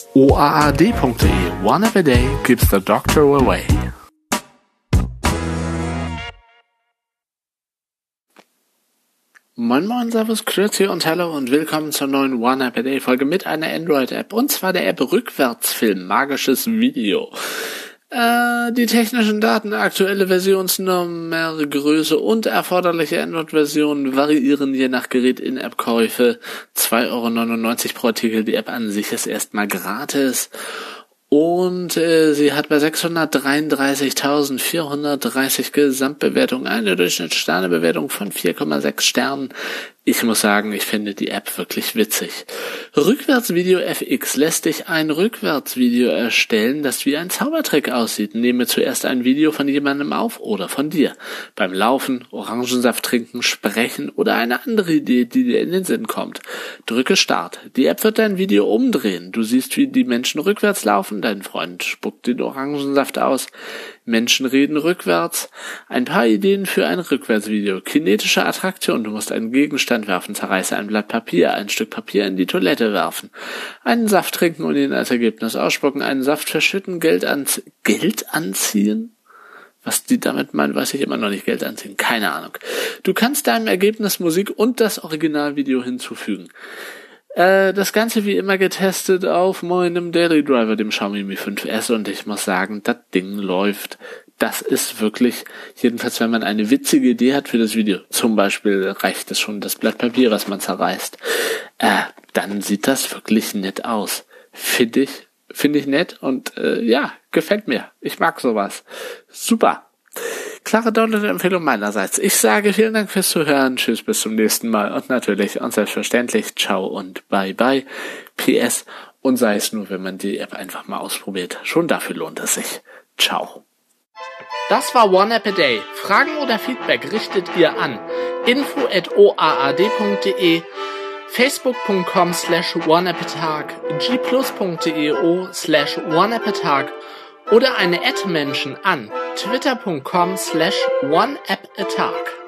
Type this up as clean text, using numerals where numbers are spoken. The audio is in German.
oaad.de. One app a day keeps the doctor away. Moin Moin, Servus, Grüezi und Hallo und willkommen zur neuen One App a Day Folge mit einer Android-App, und zwar der App Rückwärtsfilm, magisches Video. Die technischen Daten, aktuelle Versionsnummer, Größe und erforderliche Android-Versionen variieren je nach Gerät. In-App-Käufe 2,99 € pro Artikel. Die App an sich ist erstmal gratis. Und sie hat bei 633.430 Gesamtbewertungen eine Durchschnittssternebewertung von 4,6 Sternen. Ich muss sagen, ich finde die App wirklich witzig. Rückwärtsvideo FX lässt dich ein Rückwärtsvideo erstellen, das wie ein Zaubertrick aussieht. Nehme zuerst ein Video von jemandem auf oder von dir. Beim Laufen, Orangensaft trinken, sprechen oder eine andere Idee, die dir in den Sinn kommt. Drücke Start. Die App wird dein Video umdrehen. Du siehst, wie die Menschen rückwärts laufen. Dein Freund spuckt den Orangensaft aus. Menschen reden rückwärts. Ein paar Ideen für ein Rückwärtsvideo. Kinetische Attraktion. Du musst einen Gegenstand werfen, zerreiße ein Blatt Papier, ein Stück Papier in die Toilette werfen, einen Saft trinken und ihn als Ergebnis ausspucken, einen Saft verschütten, Geld anziehen? Was die damit meinen, weiß ich immer noch nicht. Geld anziehen, keine Ahnung. Du kannst deinem Ergebnis Musik und das Originalvideo hinzufügen. Das Ganze wie immer getestet auf meinem Daily Driver, dem Xiaomi Mi 5S, und ich muss sagen, das Ding läuft. Das ist wirklich, jedenfalls wenn man eine witzige Idee hat für das Video, zum Beispiel reicht es schon das Blatt Papier, was man zerreißt, dann sieht das wirklich nett aus. Finde ich nett und ja, gefällt mir. Ich mag sowas. Super. Klare Download-Empfehlung meinerseits. Ich sage vielen Dank fürs Zuhören, tschüss, bis zum nächsten Mal und natürlich und selbstverständlich ciao und bye bye. PS, und sei es nur, wenn man die App einfach mal ausprobiert. Schon dafür lohnt es sich. Ciao. Das war One App a Day. Fragen oder Feedback richtet ihr an info@oaad.de, facebook.com/oneappatag, gplus.io/oneappatag oder eine @Menschen an twitter.com/oneappatag.